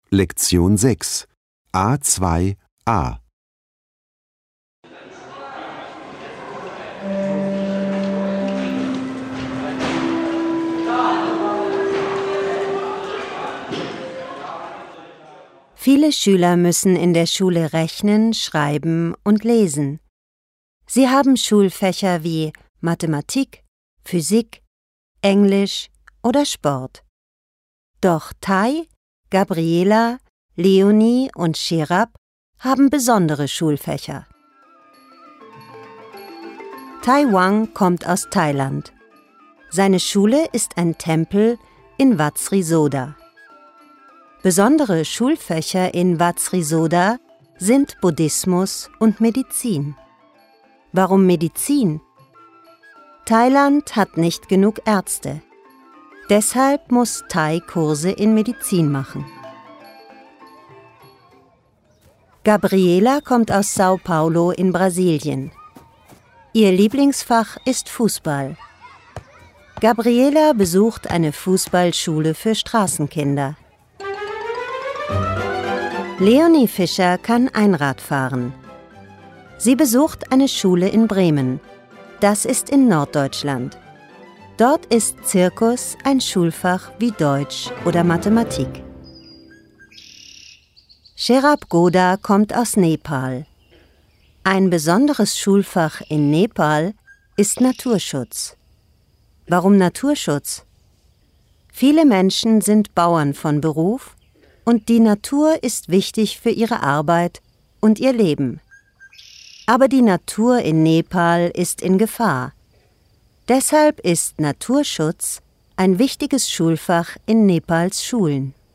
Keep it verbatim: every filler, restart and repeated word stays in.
Lektion sechs A zwei a. Viele Schüler müssen in der Schule rechnen, schreiben und lesen. Sie haben Schulfächer wie Mathematik, Physik, Englisch oder Sport. Doch Tai, Gabriela, Leonie und Sherab haben besondere Schulfächer. Tai Wang kommt aus Thailand. Seine Schule ist ein Tempel in Wat Sri Soda. Besondere Schulfächer in Wat Sri Soda sind Buddhismus und Medizin. Warum Medizin? Thailand hat nicht genug Ärzte. Deshalb muss Tai Kurse in Medizin machen. Gabriela kommt aus Sao Paulo in Brasilien. Ihr Lieblingsfach ist Fußball. Gabriela besucht eine Fußballschule für Straßenkinder. Leonie Fischer kann Einrad fahren. Sie besucht eine Schule in Bremen. Das ist in Norddeutschland. Dort ist Zirkus ein Schulfach wie Deutsch oder Mathematik. Sherab Goda kommt aus Nepal. Ein besonderes Schulfach in Nepal ist Naturschutz. Warum Naturschutz? Viele Menschen sind Bauern von Beruf und die Natur ist wichtig für ihre Arbeit und ihr Leben. Aber die Natur in Nepal ist in Gefahr. Deshalb ist Naturschutz ein wichtiges Schulfach in Nepals Schulen.